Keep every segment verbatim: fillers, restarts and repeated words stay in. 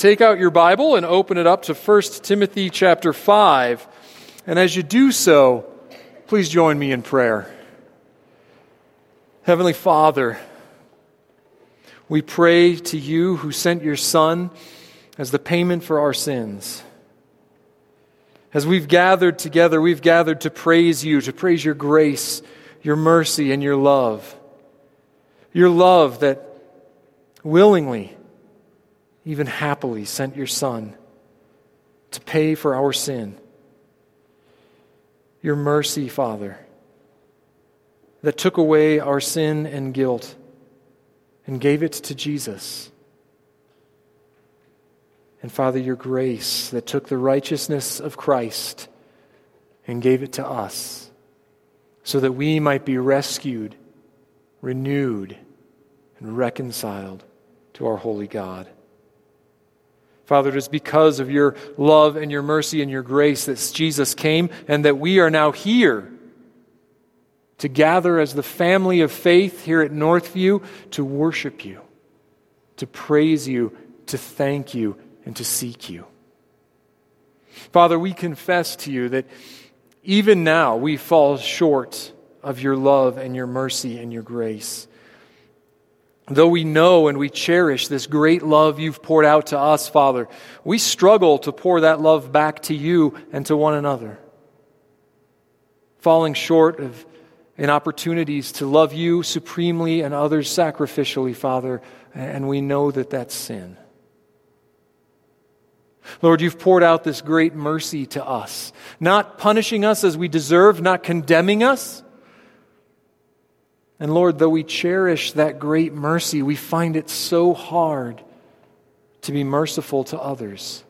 take out your Bible and open it up to First Timothy chapter five. And as you do so, please join me in prayer. Heavenly Father, we pray to you who sent your Son as the payment for our sins. As we've gathered together, we've gathered to praise you, to praise your grace, your mercy, and your love. Your love that willingly, even happily, sent your Son to pay for our sin. Your mercy, Father, that took away our sin and guilt and gave it to Jesus. And Father, your grace that took the righteousness of Christ and gave it to us so that we might be rescued, renewed, and reconciled to our holy God. Father, it is because of your love and your mercy and your grace that Jesus came and that we are now here to gather as the family of faith here at Northview to worship you, to praise you, to thank you, and to seek you. Father, we confess to you that even now we fall short of your love and your mercy and your grace. Though we know and we cherish this great love you've poured out to us, Father, we struggle to pour that love back to you and to one another, falling short of in opportunities to love you supremely and others sacrificially, Father, and we know that that's sin. Lord, you've poured out this great mercy to us, not punishing us as we deserve, not condemning us. And Lord, though we cherish that great mercy, we find it so hard to be merciful to others,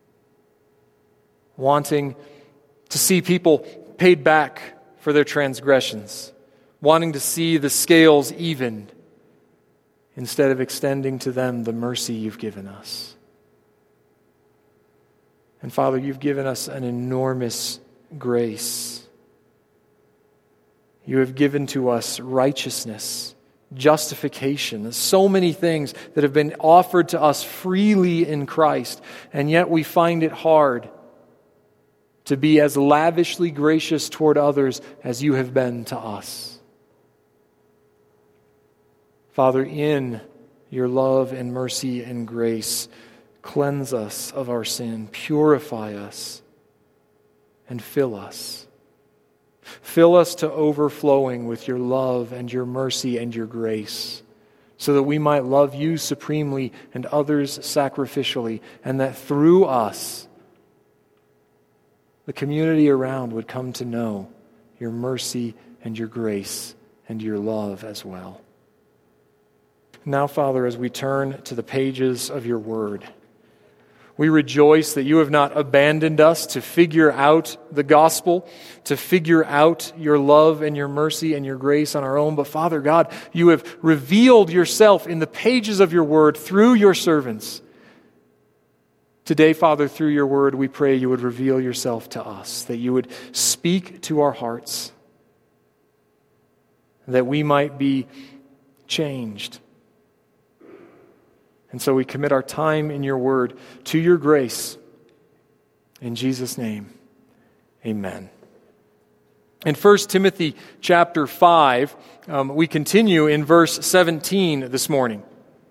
wanting to see people paid back for their transgressions, wanting to see the scales evened instead of extending to them the mercy you've given us. And Father, you've given us an enormous grace. You have given to us righteousness, justification, so many things that have been offered to us freely in Christ, and yet we find it hard to be as lavishly gracious toward others as you have been to us. Father, in your love and mercy and grace, cleanse us of our sin, purify us, and fill us. Fill us to overflowing with your love and your mercy and your grace, so that we might love you supremely and others sacrificially, and that through us, the community around would come to know your mercy and your grace and your love as well. Now, Father, as we turn to the pages of your word, we rejoice that you have not abandoned us to figure out the gospel, to figure out your love and your mercy and your grace on our own. But Father God, you have revealed yourself in the pages of your word through your servants. Today, Father, through your word, we pray you would reveal yourself to us, that you would speak to our hearts, that we might be changed. And so we commit our time in your word to your grace. In Jesus' name, amen. In First Timothy chapter five, um, we continue in verse seventeen this morning.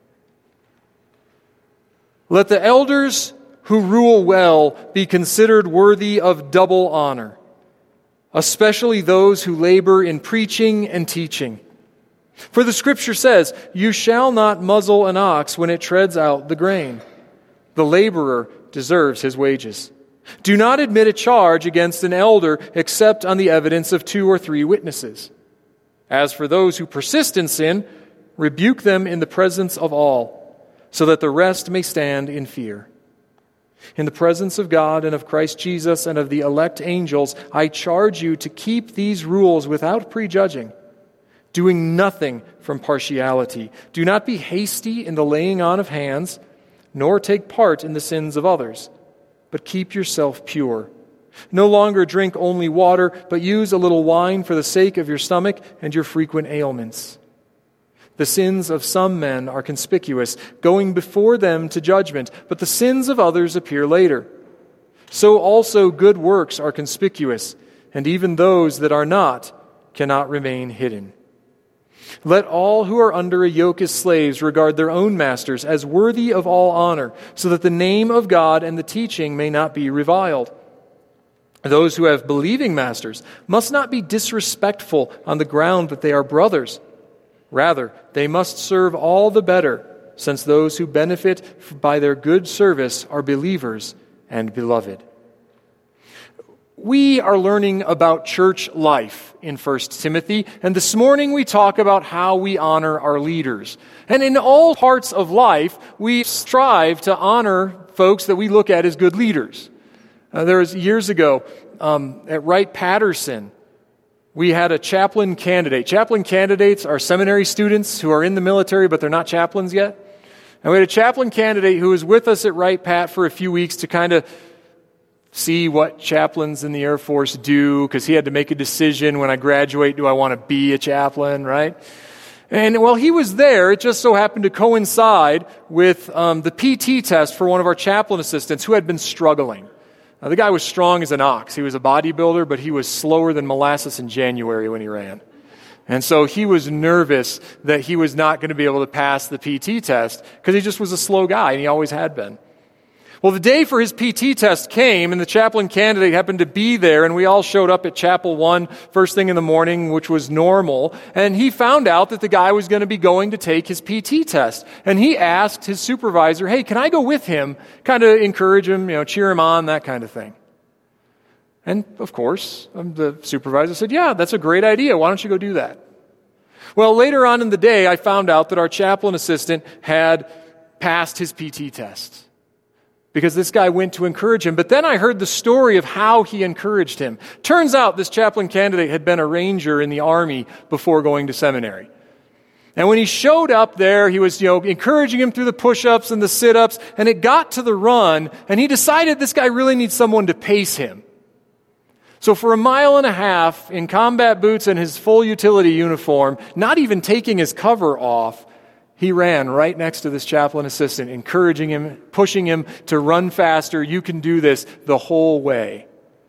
Let the elders who rule well be considered worthy of double honor, especially those who labor in preaching and teaching. For the Scripture says, you shall not muzzle an ox when it treads out the grain. The laborer deserves his wages. Do not admit a charge against an elder except on the evidence of two or three witnesses. As for those who persist in sin, rebuke them in the presence of all, so that the rest may stand in fear. In the presence of God and of Christ Jesus and of the elect angels, I charge you to keep these rules without prejudging, doing nothing from partiality. Do not be hasty in the laying on of hands, nor take part in the sins of others, but keep yourself pure. No longer drink only water, but use a little wine for the sake of your stomach and your frequent ailments. The sins of some men are conspicuous, going before them to judgment, but the sins of others appear later. So also good works are conspicuous, and even those that are not cannot remain hidden. Let all who are under a yoke as slaves regard their own masters as worthy of all honor, so that the name of God and the teaching may not be reviled. Those who have believing masters must not be disrespectful on the ground that they are brothers. Rather, they must serve all the better, since those who benefit by their good service are believers and beloved. We are learning about church life in First Timothy, and this morning we talk about how we honor our leaders. And in all parts of life, we strive to honor folks that we look at as good leaders. Uh, there was years ago um, at Wright-Patterson, we had a chaplain candidate. Chaplain candidates are seminary students who are in the military, but they're not chaplains yet. And we had a chaplain candidate who was with us at Wright-Pat for a few weeks to kind of see what chaplains in the Air Force do, because he had to make a decision when I graduate, do I want to be a chaplain, right? And while he was there, it just so happened to coincide with um, the P T test for one of our chaplain assistants who had been struggling. Now, the guy was strong as an ox. He was a bodybuilder, but he was slower than molasses in January when he ran. And so he was nervous that he was not going to be able to pass the P T test because he just was a slow guy, and he always had been. Well, the day for his P T test came, and the chaplain candidate happened to be there, and we all showed up at Chapel One first thing in the morning, which was normal, and he found out that the guy was going to be going to take his P T test. And he asked his supervisor, hey, can I go with him? Kind of encourage him, you know, cheer him on, that kind of thing. And, of course, um, the supervisor said, yeah, that's a great idea. Why don't you go do that? Well, later on in the day, I found out that our chaplain assistant had passed his P T test, because this guy went to encourage him. But then I heard the story of how he encouraged him. Turns out this chaplain candidate had been a ranger in the Army before going to seminary. And when he showed up there, he was, you know, encouraging him through the push-ups and the sit-ups, and it got to the run, and he decided this guy really needs someone to pace him. So for a mile and a half, in combat boots and his full utility uniform, not even taking his cover off, he ran right next to this chaplain assistant, encouraging him, pushing him to run faster. You can do this, the whole way.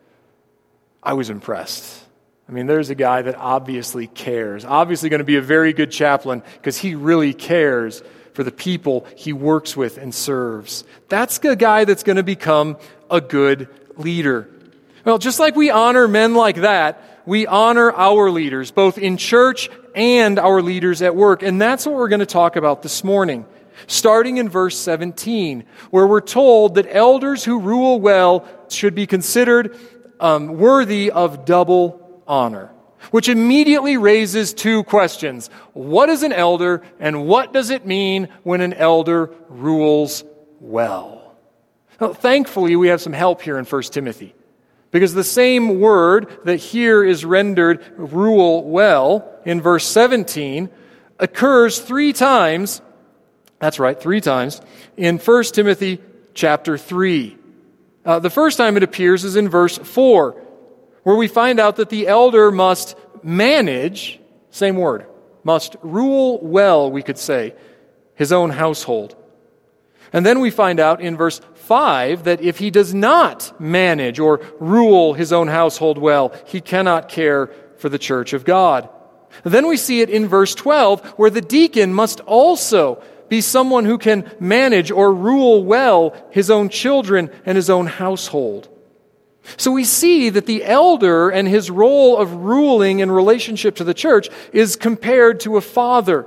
I was impressed. I mean, there's a guy that obviously cares, obviously going to be a very good chaplain because he really cares for the people he works with and serves. That's the guy that's going to become a good leader. Well, just like we honor men like that, we honor our leaders, both in church and our leaders at work. And that's what we're going to talk about this morning, starting in verse seventeen, where we're told that elders who rule well should be considered um, worthy of double honor, which immediately raises two questions. What is an elder, and what does it mean when an elder rules well? Now, thankfully, we have some help here in First Timothy. Because the same word that here is rendered rule well in verse seventeen occurs three times, that's right, three times, in First Timothy chapter three. Uh, the first time it appears is in verse four, where we find out that the elder must manage, same word, must rule well, we could say, his own household. And then we find out in verse five that if he does not manage or rule his own household well, he cannot care for the church of God. Then we see it in verse twelve, where the deacon must also be someone who can manage or rule well his own children and his own household. So we see that the elder and his role of ruling in relationship to the church is compared to a father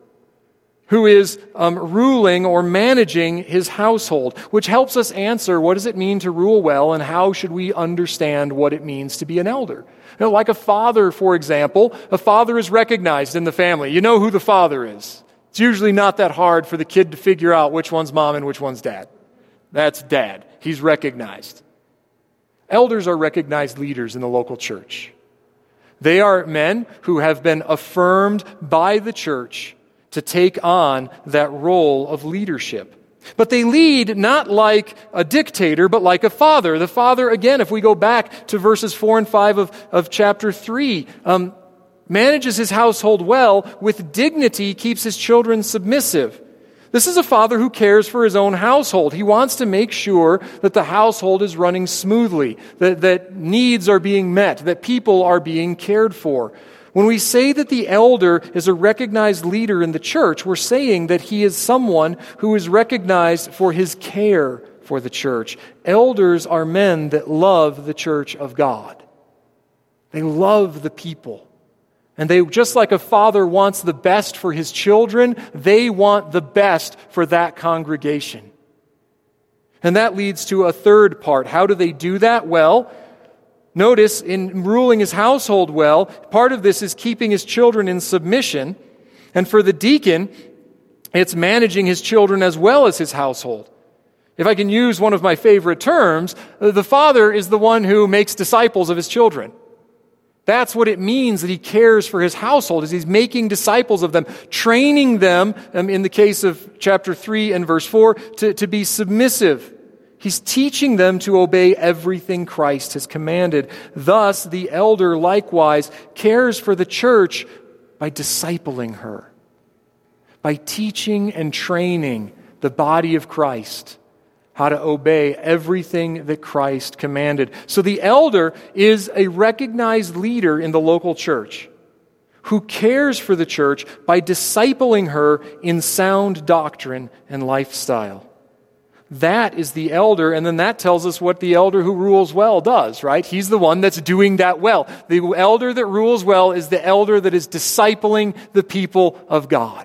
who is um, ruling or managing his household, which helps us answer what does it mean to rule well and how should we understand what it means to be an elder. You know, like a father, for example, a father is recognized in the family. You know who the father is. It's usually not that hard for the kid to figure out which one's mom and which one's dad. That's dad. He's recognized. Elders are recognized leaders in the local church. They are men who have been affirmed by the church to take on that role of leadership. But they lead not like a dictator, but like a father. The father, again, if we go back to verses four and five of, of chapter three, um, manages his household well, with dignity keeps his children submissive. This is a father who cares for his own household. He wants to make sure that the household is running smoothly, that, that needs are being met, that people are being cared for. When we say that the elder is a recognized leader in the church, we're saying that he is someone who is recognized for his care for the church. Elders are men that love the church of God. They love the people. And they, just like a father wants the best for his children, they want the best for that congregation. And that leads to a third part. How do they do that? Well, notice in ruling his household well, part of this is keeping his children in submission. And for the deacon, it's managing his children as well as his household. If I can use one of my favorite terms, the father is the one who makes disciples of his children. That's what it means that he cares for his household, is he's making disciples of them, training them, um, in the case of chapter three and verse four, to, to be submissive. He's teaching them to obey everything Christ has commanded. Thus, the elder likewise cares for the church by discipling her, by teaching and training the body of Christ how to obey everything that Christ commanded. So the elder is a recognized leader in the local church who cares for the church by discipling her in sound doctrine and lifestyle. That is the elder, and then that tells us what the elder who rules well does, right? He's the one that's doing that well. The elder that rules well is the elder that is discipling the people of God.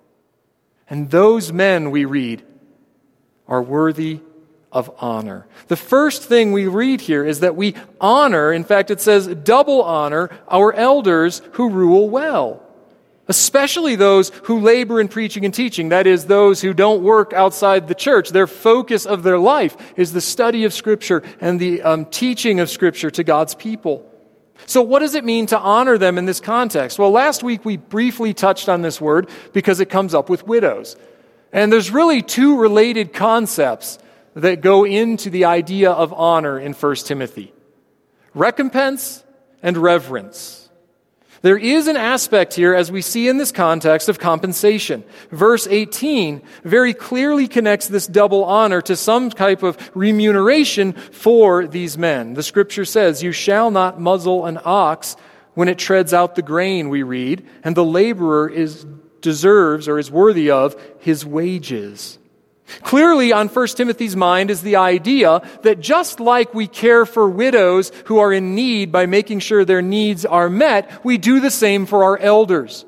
And those men, we read, are worthy of honor. The first thing we read here is that we honor, in fact it says double honor, our elders who rule well. Especially those who labor in preaching and teaching. That is, those who don't work outside the church. Their focus of their life is the study of Scripture and the um, teaching of Scripture to God's people. So what does it mean to honor them in this context? Well, last week we briefly touched on this word because it comes up with widows. And there's really two related concepts that go into the idea of honor in First Timothy. Recompense and reverence. There is an aspect here, as we see in this context, of compensation. Verse eighteen very clearly connects this double honor to some type of remuneration for these men. The Scripture says, "You shall not muzzle an ox when it treads out the grain," we read, "and the laborer is deserves or is worthy of his wages." Clearly, on First Timothy's mind is the idea that just like we care for widows who are in need by making sure their needs are met, we do the same for our elders.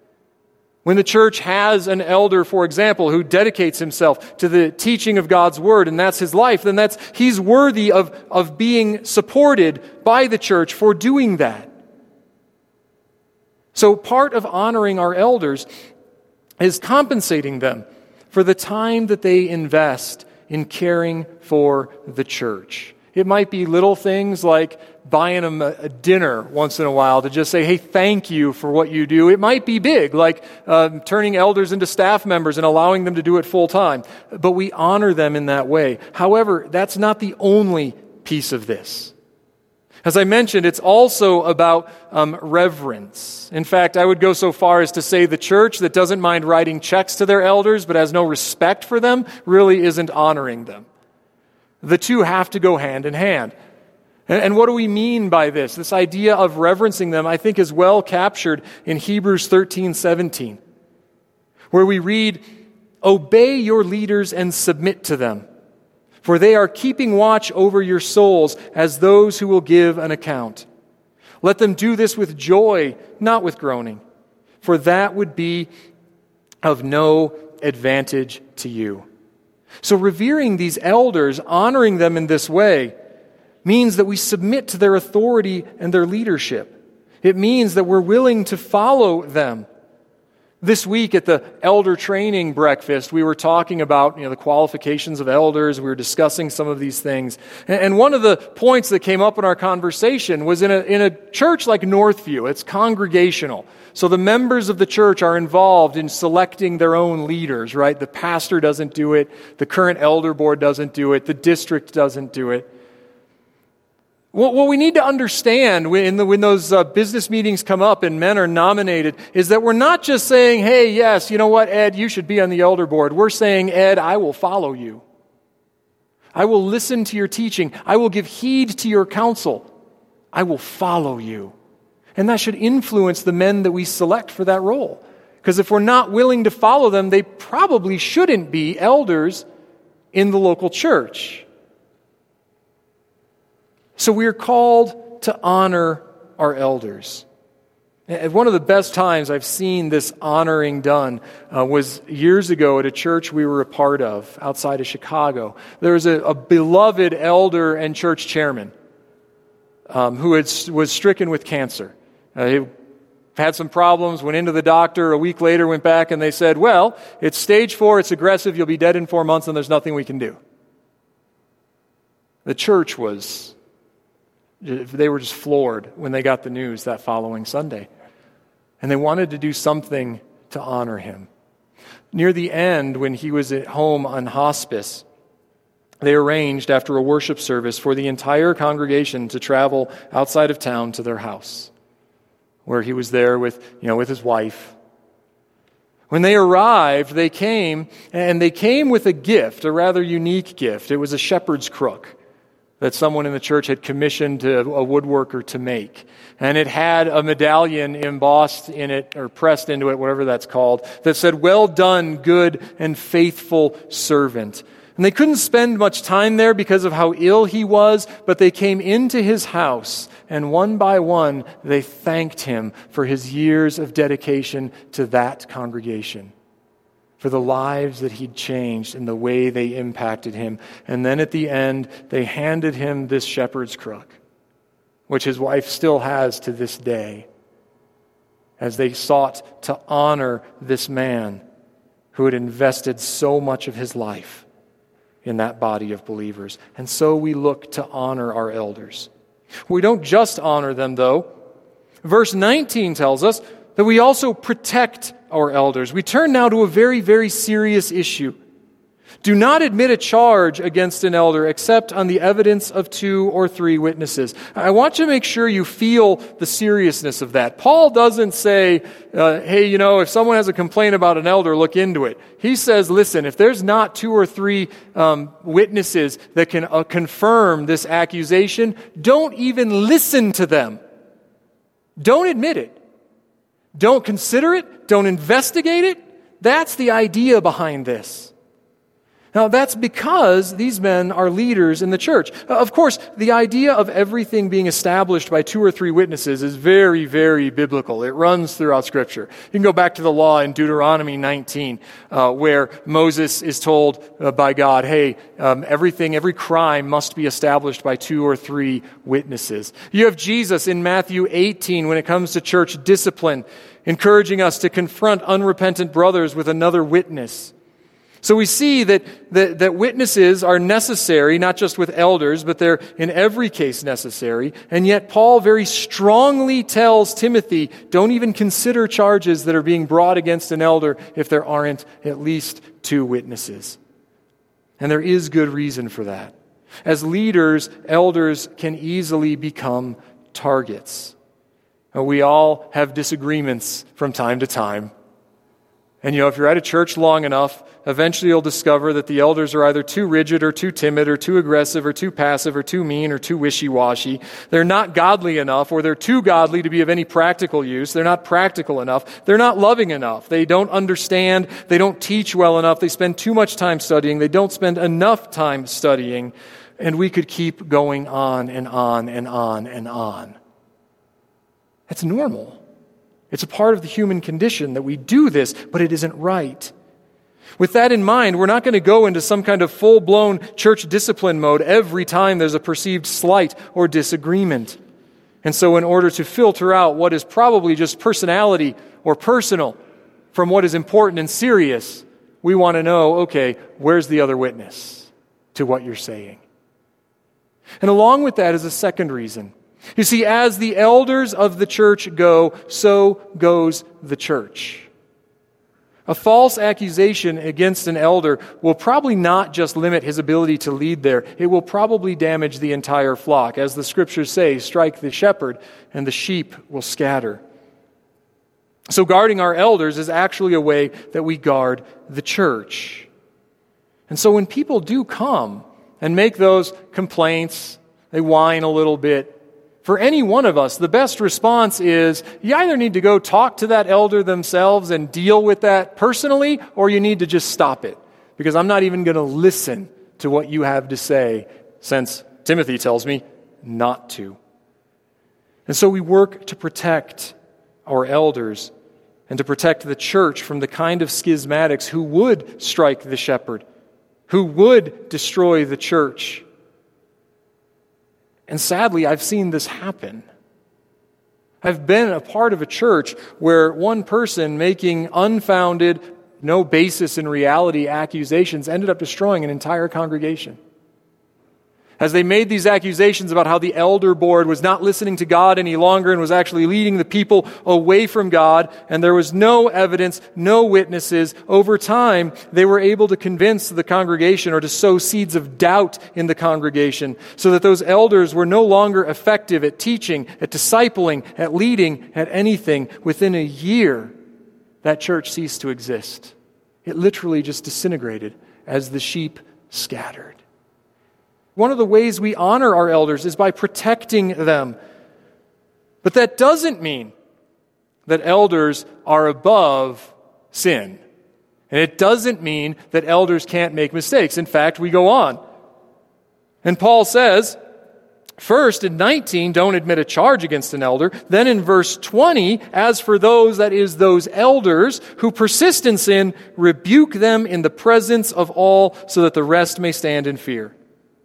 When the church has an elder, for example, who dedicates himself to the teaching of God's Word, and that's his life, then that's he's worthy of, of being supported by the church for doing that. So part of honoring our elders is compensating them for the time that they invest in caring for the church. It might be little things like buying them a, a dinner once in a while to just say, hey, thank you for what you do. It might be big, like um, turning elders into staff members and allowing them to do it full time. But we honor them in that way. However, that's not the only piece of this. As I mentioned, it's also about um, reverence. In fact, I would go so far as to say the church that doesn't mind writing checks to their elders but has no respect for them really isn't honoring them. The two have to go hand in hand. And, and what do we mean by this? This idea of reverencing them, I think, is well captured in Hebrews thirteen seventeen, where we read, "Obey your leaders and submit to them, for they are keeping watch over your souls as those who will give an account. Let them do this with joy, not with groaning, for that would be of no advantage to you." So revering these elders, honoring them in this way, means that we submit to their authority and their leadership. It means that we're willing to follow them. This week at the elder training breakfast, we were talking about, you know, the qualifications of elders. We were discussing some of these things. And one of the points that came up in our conversation was in a, in a church like Northview. It's congregational. So the members of the church are involved in selecting their own leaders, right? The pastor doesn't do it. The current elder board doesn't do it. The district doesn't do it. What, what we need to understand when, the, when those uh, business meetings come up and men are nominated is that we're not just saying, hey, yes, you know what, Ed, you should be on the elder board. We're saying, Ed, I will follow you. I will listen to your teaching. I will give heed to your counsel. I will follow you. And that should influence the men that we select for that role. Because if we're not willing to follow them, they probably shouldn't be elders in the local church. So we are called to honor our elders. And one of the best times I've seen this honoring done uh, was years ago at a church we were a part of outside of Chicago. There was a, a beloved elder and church chairman um, who had, was stricken with cancer. Uh, he had some problems, went into the doctor, a week later went back and they said, well, it's stage four, it's aggressive, you'll be dead in four months and there's nothing we can do. The church was... They were just floored when they got the news that following Sunday. And they wanted to do something to honor him. Near the end, when he was at home on hospice, they arranged after a worship service for the entire congregation to travel outside of town to their house, where he was there with, you know, with his wife. When they arrived, they came, and they came with a gift, a rather unique gift. It was a shepherd's crook that someone in the church had commissioned a woodworker to make. And it had a medallion embossed in it, or pressed into it, whatever that's called, that said, well done, good and faithful servant. And they couldn't spend much time there because of how ill he was, but they came into his house, and one by one, they thanked him for his years of dedication to that congregation, for the lives that he'd changed and the way they impacted him. And then at the end, they handed him this shepherd's crook, which his wife still has to this day, as they sought to honor this man who had invested so much of his life in that body of believers. And so we look to honor our elders. We don't just honor them, though. Verse nineteen tells us that we also protect our elders. We turn now to a very, very serious issue. Do not admit a charge against an elder except on the evidence of two or three witnesses. I want you to make sure you feel the seriousness of that. Paul doesn't say, uh, hey, you know, if someone has a complaint about an elder, look into it. He says, listen, if there's not two or three um, witnesses that can uh, confirm this accusation, don't even listen to them. Don't admit it. Don't consider it. Don't investigate it. That's the idea behind this. Now, that's because these men are leaders in the church. Of course, the idea of everything being established by two or three witnesses is very, very biblical. It runs throughout Scripture. You can go back to the law in Deuteronomy nineteen, uh, where Moses is told uh, by God, hey, um, everything, every crime must be established by two or three witnesses. You have Jesus in Matthew eighteen when it comes to church discipline, encouraging us to confront unrepentant brothers with another witness. So we see that, that that witnesses are necessary, not just with elders, but they're in every case necessary. And yet Paul very strongly tells Timothy, don't even consider charges that are being brought against an elder if there aren't at least two witnesses. And there is good reason for that. As leaders, elders can easily become targets. We all have disagreements from time to time. And you know, if you're at a church long enough, eventually you'll discover that the elders are either too rigid or too timid or too aggressive or too passive or too mean or too wishy-washy. They're not godly enough, or they're too godly to be of any practical use. They're not practical enough. They're not loving enough. They don't understand. They don't teach well enough. They spend too much time studying. They don't spend enough time studying. And we could keep going on and on and on and on. That's normal. It's a part of the human condition that we do this, but it isn't right. With that in mind, we're not going to go into some kind of full-blown church discipline mode every time there's a perceived slight or disagreement. And so in order to filter out what is probably just personality or personal from what is important and serious, we want to know, okay, where's the other witness to what you're saying? And along with that is a second reason. You see, as the elders of the church go, so goes the church. A false accusation against an elder will probably not just limit his ability to lead there. It will probably damage the entire flock. As the scriptures say, strike the shepherd and the sheep will scatter. So guarding our elders is actually a way that we guard the church. And so when people do come and make those complaints, they whine a little bit, for any one of us, the best response is you either need to go talk to that elder themselves and deal with that personally, or you need to just stop it, because I'm not even going to listen to what you have to say, since Timothy tells me not to. And so we work to protect our elders and to protect the church from the kind of schismatics who would strike the shepherd, who would destroy the church. And sadly, I've seen this happen. I've been a part of a church where one person making unfounded, no basis in reality accusations ended up destroying an entire congregation. As they made these accusations about how the elder board was not listening to God any longer and was actually leading the people away from God, and there was no evidence, no witnesses, over time they were able to convince the congregation or to sow seeds of doubt in the congregation so that those elders were no longer effective at teaching, at discipling, at leading, at anything. Within a year, that church ceased to exist. It literally just disintegrated as the sheep scattered. One of the ways we honor our elders is by protecting them. But that doesn't mean that elders are above sin. And it doesn't mean that elders can't make mistakes. In fact, we go on. And Paul says, first in nineteen, don't admit a charge against an elder. Then in verse twenty, as for those, that is, those elders who persist in sin, rebuke them in the presence of all so that the rest may stand in fear.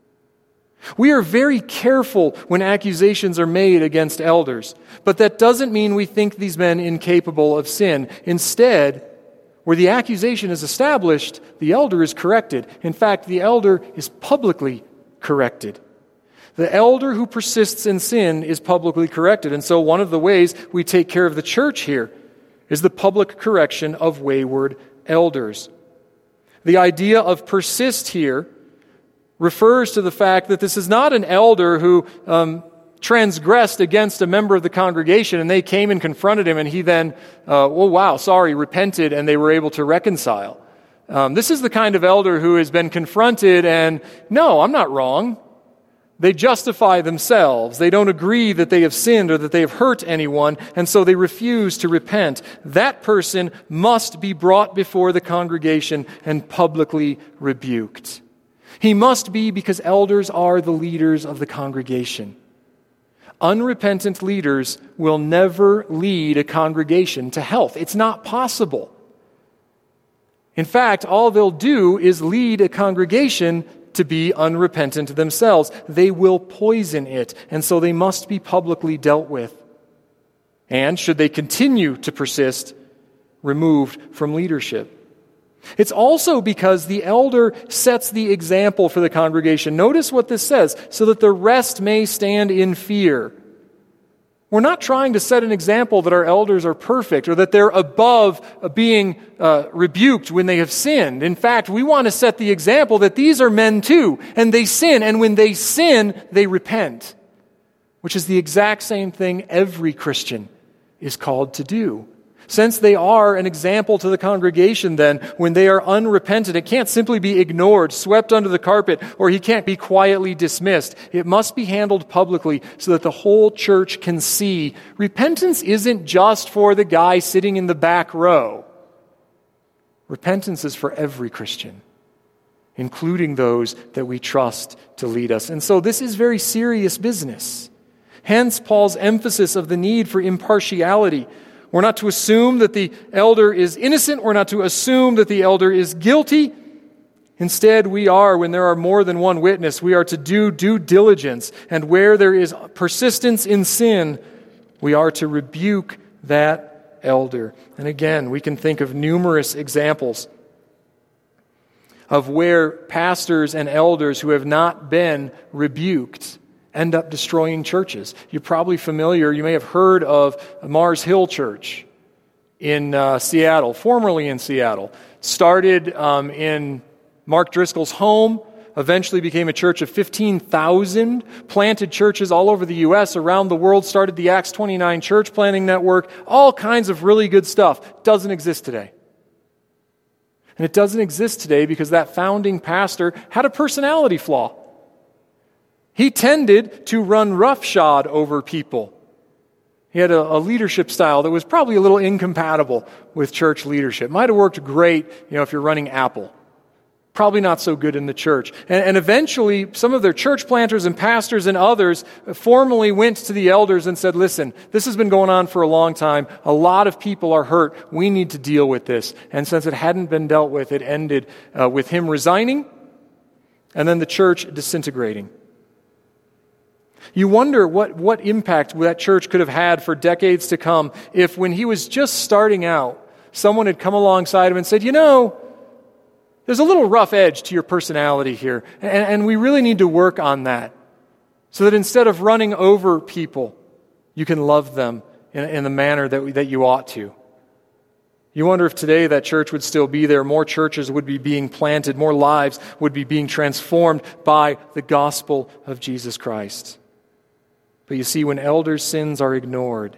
We are very careful when accusations are made against elders, but that doesn't mean we think these men incapable of sin. Instead, where the accusation is established, the elder is corrected. In fact, the elder is publicly corrected. The elder who persists in sin is publicly corrected. And so one of the ways we take care of the church here is the public correction of wayward elders. The idea of persist here refers to the fact that this is not an elder who um, transgressed against a member of the congregation and they came and confronted him and he then, uh, oh wow, sorry, repented and they were able to reconcile. Um, this is the kind of elder who has been confronted and, no, I'm not wrong. They justify themselves. They don't agree that they have sinned or that they have hurt anyone, and so they refuse to repent. That person must be brought before the congregation and publicly rebuked. He must be, because elders are the leaders of the congregation. Unrepentant leaders will never lead a congregation to health. It's not possible. In fact, all they'll do is lead a congregation to be unrepentant themselves. They will poison it, and so they must be publicly dealt with. And should they continue to persist, removed from leadership. It's also because the elder sets the example for the congregation. Notice what this says, so that the rest may stand in fear. We're not trying to set an example that our elders are perfect or that they're above being uh, rebuked when they have sinned. In fact, we want to set the example that these are men too, and they sin, and when they sin, they repent, which is the exact same thing every Christian is called to do. Since they are an example to the congregation, then, when they are unrepentant, it can't simply be ignored, swept under the carpet, or he can't be quietly dismissed. It must be handled publicly so that the whole church can see repentance isn't just for the guy sitting in the back row. Repentance is for every Christian, including those that we trust to lead us. And so this is very serious business. Hence Paul's emphasis of the need for impartiality. We're not to assume that the elder is innocent. We're not to assume that the elder is guilty. Instead, we are, when there are more than one witness, we are to do due diligence. And where there is persistence in sin, we are to rebuke that elder. And again, we can think of numerous examples of where pastors and elders who have not been rebuked end up destroying churches. You're probably familiar, you may have heard of Mars Hill Church. in uh, Seattle, formerly in Seattle. Started um, in Mark Driscoll's home, eventually became a church of fifteen thousand, planted churches all over the U S, around the world, started the Acts twenty-nine church planting network, all kinds of really good stuff. Doesn't exist today. And it doesn't exist today because that founding pastor had a personality flaw. He tended to run roughshod over people. He had a, a leadership style that was probably a little incompatible with church leadership. Might have worked great, you know, if you're running Apple. Probably not so good in the church. And, and eventually, some of their church planters and pastors and others formally went to the elders and said, listen, this has been going on for a long time. A lot of people are hurt. We need to deal with this. And since it hadn't been dealt with, it ended uh, with him resigning and then the church disintegrating. You wonder what, what impact that church could have had for decades to come if, when he was just starting out, someone had come alongside him and said, you know, there's a little rough edge to your personality here, and, and we really need to work on that so that instead of running over people, you can love them in, in the manner that, that you ought to. You wonder if today that church would still be there, more churches would be being planted, more lives would be being transformed by the gospel of Jesus Christ. But you see, when elders' sins are ignored,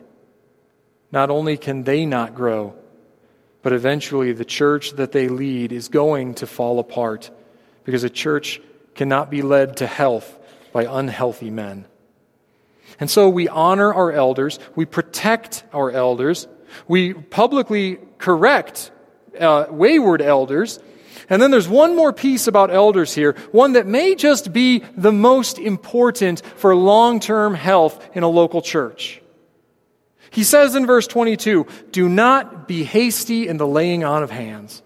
not only can they not grow, but eventually the church that they lead is going to fall apart, because a church cannot be led to health by unhealthy men. And so we honor our elders, we protect our elders, we publicly correct uh, wayward elders. And then there's one more piece about elders here, one that may just be the most important for long-term health in a local church. He says in verse twenty-two, do not be hasty in the laying on of hands.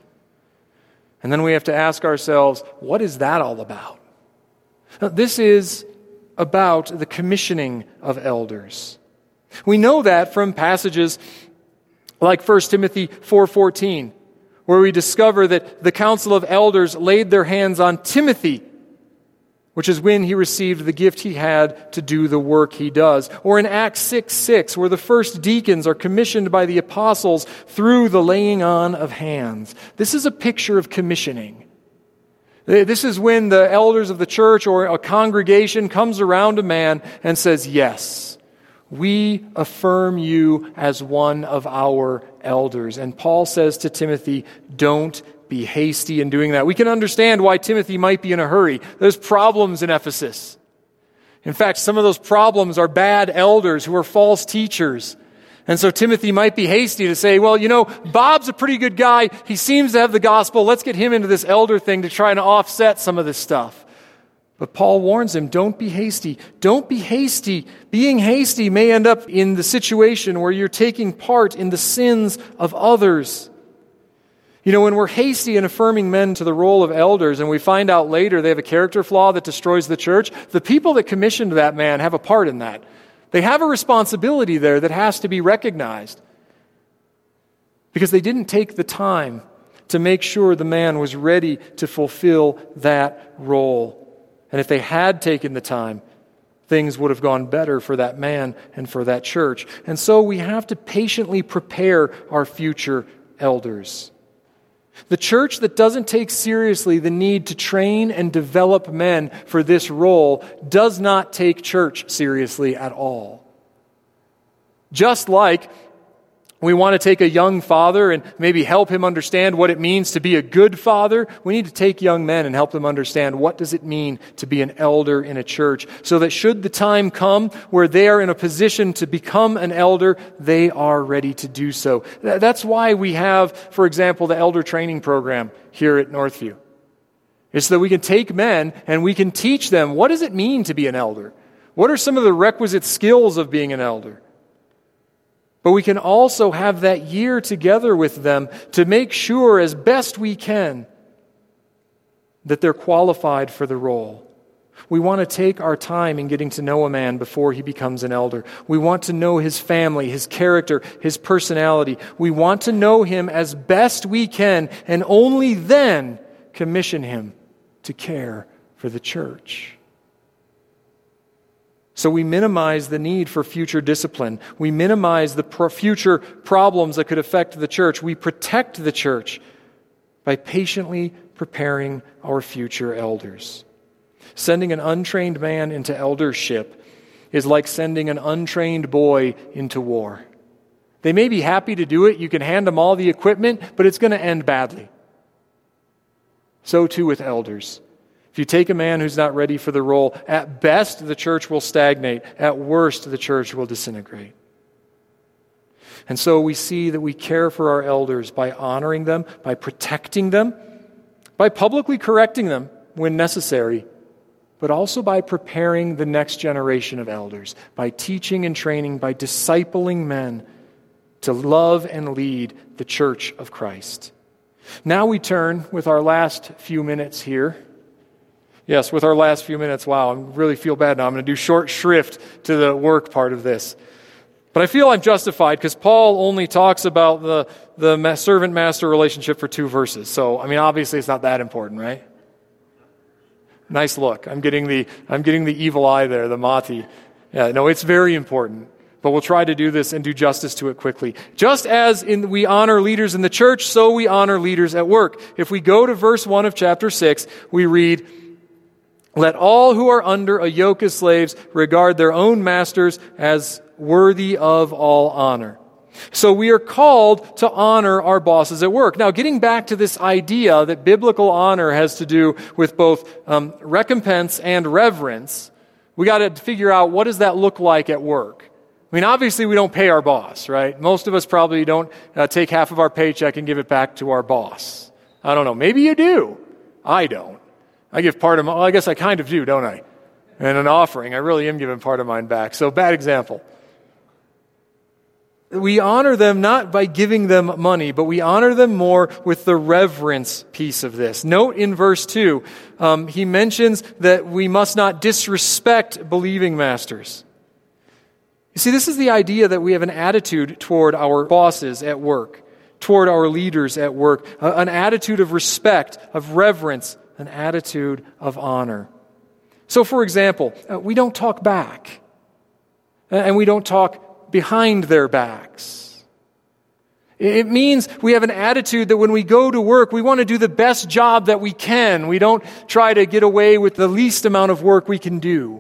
And then we have to ask ourselves, what is that all about? Now, this is about the commissioning of elders. We know that from passages like First Timothy four fourteen, where we discover that the council of elders laid their hands on Timothy, which is when he received the gift he had to do the work he does. Or in Acts six six, where the first deacons are commissioned by the apostles through the laying on of hands. This is a picture of commissioning. This is when the elders of the church or a congregation comes around a man and says, yes, we affirm you as one of our elders. And Paul says to Timothy, don't be hasty in doing that. We can understand why Timothy might be in a hurry. There's problems in Ephesus. In fact, some of those problems are bad elders who are false teachers. And so Timothy might be hasty to say, well, you know, Bob's a pretty good guy. He seems to have the gospel. Let's get him into this elder thing to try and offset some of this stuff. But Paul warns him, don't be hasty. Don't be hasty. Being hasty may end up in the situation where you're taking part in the sins of others. You know, when we're hasty in affirming men to the role of elders and we find out later they have a character flaw that destroys the church, the people that commissioned that man have a part in that. They have a responsibility there that has to be recognized because they didn't take the time to make sure the man was ready to fulfill that role. And if they had taken the time, things would have gone better for that man and for that church. And so we have to patiently prepare our future elders. The church that doesn't take seriously the need to train and develop men for this role does not take church seriously at all. Just like we want to take a young father and maybe help him understand what it means to be a good father, we need to take young men and help them understand what does it mean to be an elder in a church, so that should the time come where they are in a position to become an elder, they are ready to do so. That's why we have, for example, the elder training program here at Northview. It's so that we can take men and we can teach them, what does it mean to be an elder? What are some of the requisite skills of being an elder? But we can also have that year together with them to make sure as best we can that they're qualified for the role. We want to take our time in getting to know a man before he becomes an elder. We want to know his family, his character, his personality. We want to know him as best we can, and only then commission him to care for the church. So we minimize the need for future discipline. We minimize the pro- future problems that could affect the church. We protect the church by patiently preparing our future elders. Sending an untrained man into eldership is like sending an untrained boy into war. They may be happy to do it. You can hand them all the equipment, but it's going to end badly. So too with elders. If you take a man who's not ready for the role, at best the church will stagnate. At worst, the church will disintegrate. And so we see that we care for our elders by honoring them, by protecting them, by publicly correcting them when necessary, but also by preparing the next generation of elders, by teaching and training, by discipling men to love and lead the church of Christ. Now we turn with our last few minutes here. Yes, with our last few minutes. Wow, I really feel bad now. I'm going to do short shrift to the work part of this. But I feel I'm justified because Paul only talks about the, the servant-master relationship for two verses. So, I mean, obviously it's not that important, right? Nice look. I'm getting the I'm getting the evil eye there, the Mati. Yeah, no, it's very important. But we'll try to do this and do justice to it quickly. Just as in, we honor leaders in the church, so we honor leaders at work. If we go to verse one of chapter six, we read, "Let all who are under a yoke as slaves regard their own masters as worthy of all honor." So we are called to honor our bosses at work. Now, getting back to this idea that biblical honor has to do with both um, recompense and reverence, we got to figure out, what does that look like at work? I mean, obviously we don't pay our boss, right? Most of us probably don't uh, take half of our paycheck and give it back to our boss. I don't know. Maybe you do. I don't. I give part of my, well, I guess I kind of do, don't I? And an offering, I really am giving part of mine back. So, bad example. We honor them not by giving them money, but we honor them more with the reverence piece of this. Note in verse two, um, he mentions that we must not disrespect believing masters. You see, this is the idea that we have an attitude toward our bosses at work, toward our leaders at work, uh, an attitude of respect, of reverence, an attitude of honor. So, for example, uh, we don't talk back, and we don't talk behind their backs. It means we have an attitude that when we go to work, we want to do the best job that we can. We don't try to get away with the least amount of work we can do.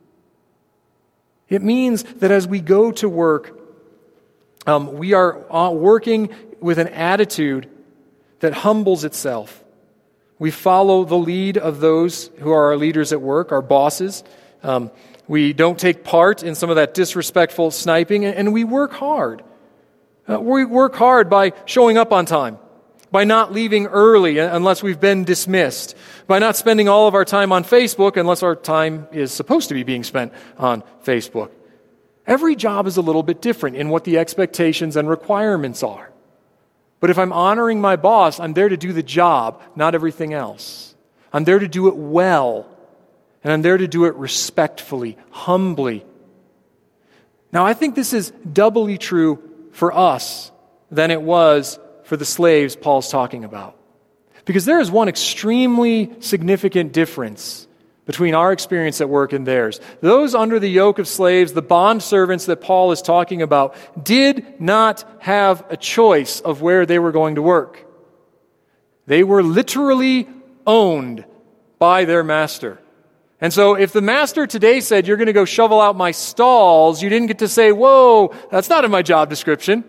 It means that as we go to work, um, we are uh, working with an attitude that humbles itself. We follow the lead of those who are our leaders at work, our bosses. Um, we don't take part in some of that disrespectful sniping, and we work hard. Uh, we work hard by showing up on time, by not leaving early unless we've been dismissed, by not spending all of our time on Facebook unless our time is supposed to be being spent on Facebook. Every job is a little bit different in what the expectations and requirements are. But if I'm honoring my boss, I'm there to do the job, not everything else. I'm there to do it well, and I'm there to do it respectfully, humbly. Now, I think this is doubly true for us than it was for the slaves Paul's talking about. Because there is one extremely significant difference between our experience at work and theirs. Those under the yoke of slaves, the bond servants that Paul is talking about, did not have a choice of where they were going to work. They were literally owned by their master. And so if the master today said, "You're going to go shovel out my stalls," you didn't get to say, "Whoa, that's not in my job description."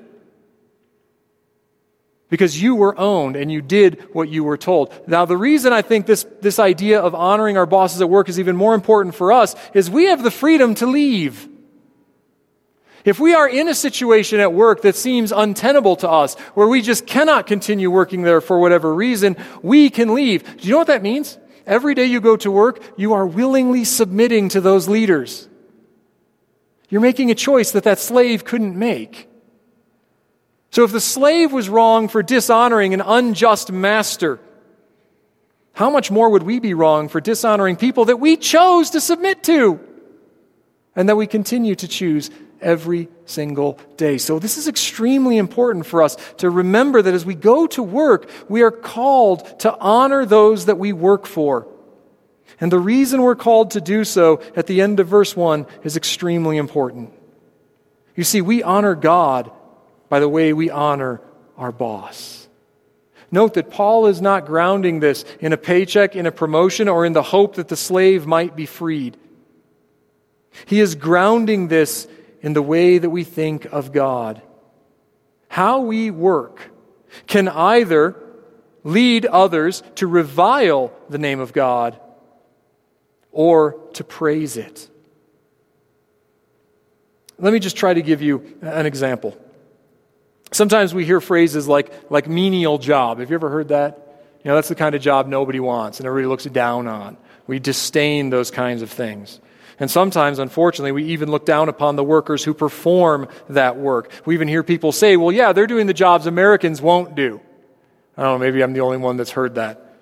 Because you were owned and you did what you were told. Now, the reason I think this, this idea of honoring our bosses at work is even more important for us is we have the freedom to leave. If we are in a situation at work that seems untenable to us, where we just cannot continue working there for whatever reason, we can leave. Do you know what that means? Every day you go to work, you are willingly submitting to those leaders. You're making a choice that that slave couldn't make. So if the slave was wrong for dishonoring an unjust master, how much more would we be wrong for dishonoring people that we chose to submit to and that we continue to choose every single day? So this is extremely important for us to remember that as we go to work, we are called to honor those that we work for. And the reason we're called to do so at the end of verse one is extremely important. You see, we honor God by the way we honor our boss. Note that Paul is not grounding this in a paycheck, in a promotion, or in the hope that the slave might be freed. He is grounding this in the way that we think of God. How we work can either lead others to revile the name of God or to praise it. Let me just try to give you an example. Sometimes we hear phrases like, like menial job. Have you ever heard that? You know, that's the kind of job nobody wants and everybody looks down on. We disdain those kinds of things. And sometimes, unfortunately, we even look down upon the workers who perform that work. We even hear people say, well, yeah, they're doing the jobs Americans won't do. I don't know, maybe I'm the only one that's heard that.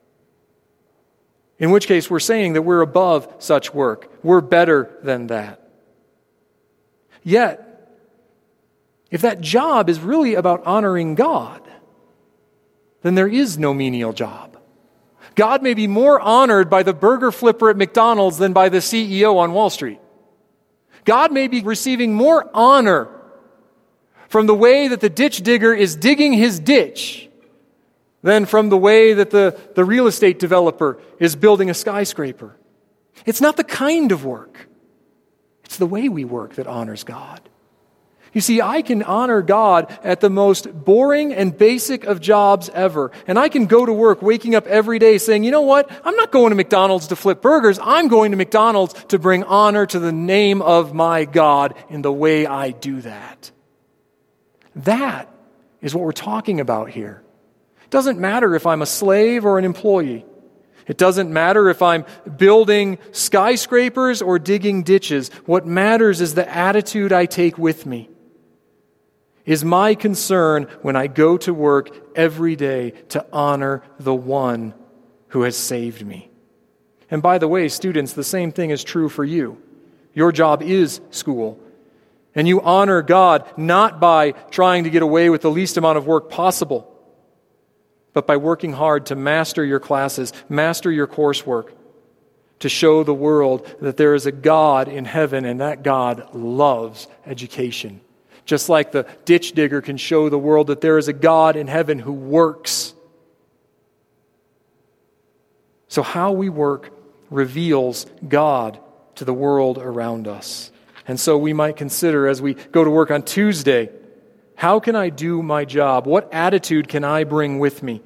In which case, we're saying that we're above such work. We're better than that. Yet, if that job is really about honoring God, then there is no menial job. God may be more honored by the burger flipper at McDonald's than by the C E O on Wall Street. God may be receiving more honor from the way that the ditch digger is digging his ditch than from the way that the, the real estate developer is building a skyscraper. It's not the kind of work. It's the way we work that honors God. You see, I can honor God at the most boring and basic of jobs ever. And I can go to work waking up every day saying, you know what? I'm not going to McDonald's to flip burgers. I'm going to McDonald's to bring honor to the name of my God in the way I do that. That is what we're talking about here. It doesn't matter if I'm a slave or an employee. It doesn't matter if I'm building skyscrapers or digging ditches. What matters is the attitude I take with me. Is my concern when I go to work every day to honor the one who has saved me. And by the way, students, the same thing is true for you. Your job is school. And you honor God not by trying to get away with the least amount of work possible, but by working hard to master your classes, master your coursework, to show the world that there is a God in heaven and that God loves education. Just like the ditch digger can show the world that there is a God in heaven who works. So how we work reveals God to the world around us. And so we might consider as we go to work on Tuesday, how can I do my job? What attitude can I bring with me?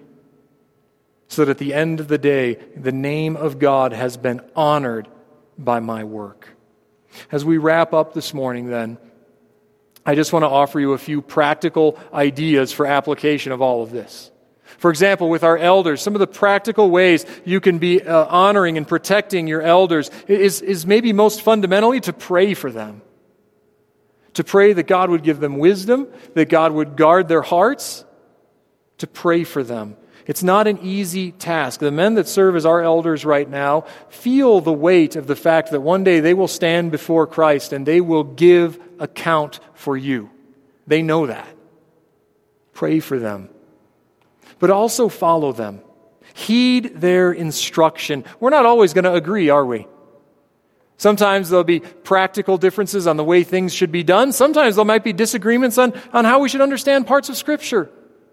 So that at the end of the day, the name of God has been honored by my work. As we wrap up this morning then, I just want to offer you a few practical ideas for application of all of this. For example, with our elders, some of the practical ways you can be uh, honoring and protecting your elders is, is maybe most fundamentally to pray for them. To pray that God would give them wisdom, that God would guard their hearts, to pray for them. It's not an easy task. The men that serve as our elders right now feel the weight of the fact that one day they will stand before Christ and they will give account for you. They know that. Pray for them. But also follow them. Heed their instruction. We're not always going to agree, are we? Sometimes there'll be practical differences on the way things should be done. Sometimes there might be disagreements on, on how we should understand parts of Scripture.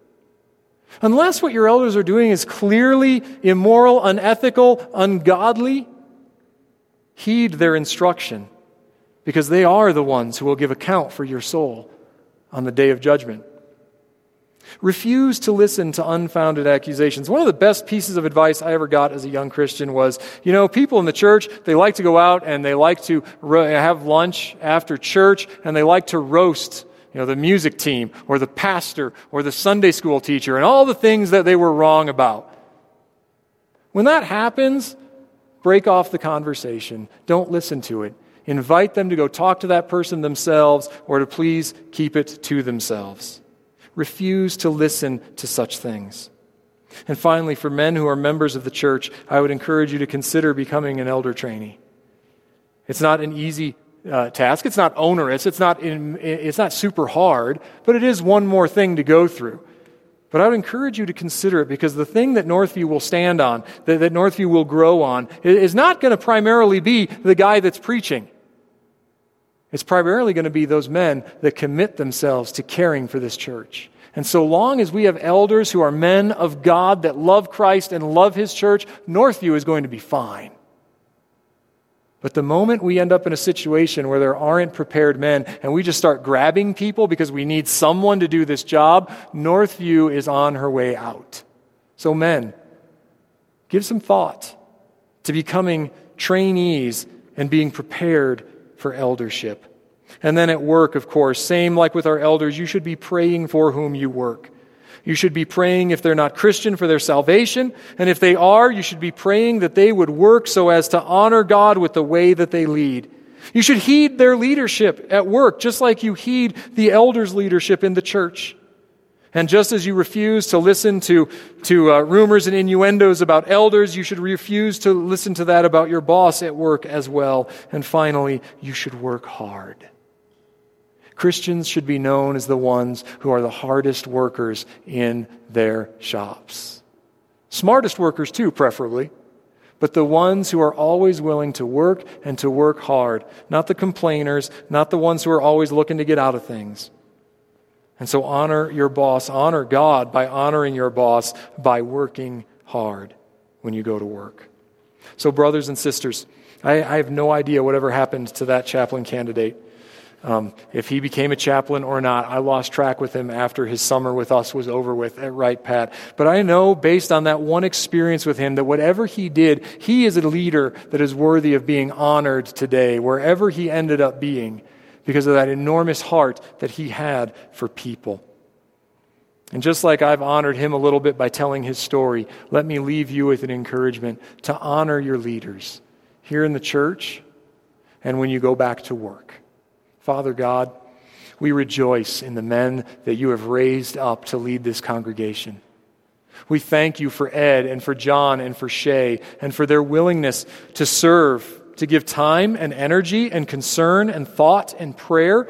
Unless what your elders are doing is clearly immoral, unethical, ungodly, heed their instruction, because they are the ones who will give account for your soul on the day of judgment. Refuse to listen to unfounded accusations. One of the best pieces of advice I ever got as a young Christian was, you know, people in the church, they like to go out and they like to ro- have lunch after church, and they like to roast You know, the music team or the pastor or the Sunday school teacher and all the things that they were wrong about. When that happens, break off the conversation. Don't listen to it. Invite them to go talk to that person themselves, or to please keep it to themselves. Refuse to listen to such things. And finally, for men who are members of the church, I would encourage you to consider becoming an elder trainee. It's not an easy Uh, task. It's not onerous. It's not in, it's not super hard, but it is one more thing to go through. But I would encourage you to consider it, because the thing that Northview will stand on, that, that Northview will grow on, is not going to primarily be the guy that's preaching. It's primarily going to be those men that commit themselves to caring for this church. And so long as we have elders who are men of God that love Christ and love His church, Northview is going to be fine. But the moment we end up in a situation where there aren't prepared men and we just start grabbing people because we need someone to do this job, Northview is on her way out. So men, give some thought to becoming trainees and being prepared for eldership. And then at work, of course, same like with our elders, you should be praying for whom you work. You should be praying, if they're not Christian, for their salvation. And if they are, you should be praying that they would work so as to honor God with the way that they lead. You should heed their leadership at work, just like you heed the elders' leadership in the church. And just as you refuse to listen to, to uh, rumors and innuendos about elders, you should refuse to listen to that about your boss at work as well. And finally, you should work hard. Christians should be known as the ones who are the hardest workers in their shops. Smartest workers too, preferably. But the ones who are always willing to work and to work hard. Not the complainers, not the ones who are always looking to get out of things. And so honor your boss, honor God by honoring your boss by working hard when you go to work. So brothers and sisters, I, I have no idea whatever happened to that chaplain candidate. Um, if he became a chaplain or not, I lost track with him after his summer with us was over with at Wright Pat. But I know, based on that one experience with him, that whatever he did, he is a leader that is worthy of being honored today, wherever he ended up being, because of that enormous heart that he had for people. And just like I've honored him a little bit by telling his story, let me leave you with an encouragement to honor your leaders here in the church and when you go back to work. Father God, we rejoice in the men that you have raised up to lead this congregation. We thank you for Ed and for John and for Shay and for their willingness to serve, to give time and energy and concern and thought and prayer,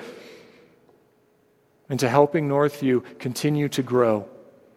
and to helping Northview continue to grow,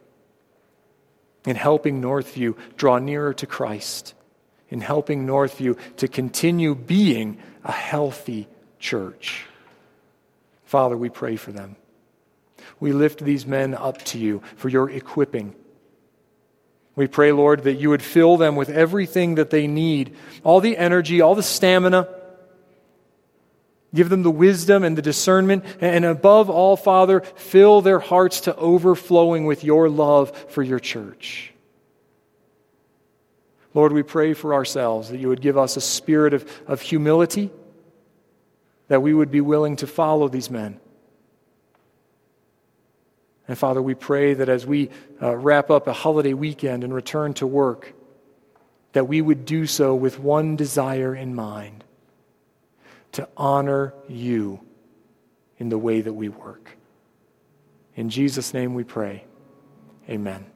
in helping Northview draw nearer to Christ, in helping Northview to continue being a healthy church. Father, we pray for them. We lift these men up to you for your equipping. We pray, Lord, that you would fill them with everything that they need, all the energy, all the stamina. Give them the wisdom and the discernment, and above all, Father, fill their hearts to overflowing with your love for your church. Lord, we pray for ourselves that you would give us a spirit of, of humility, that we would be willing to follow these men. And Father, we pray that as we uh, wrap up a holiday weekend and return to work, that we would do so with one desire in mind, to honor you in the way that we work. In Jesus' name we pray. Amen.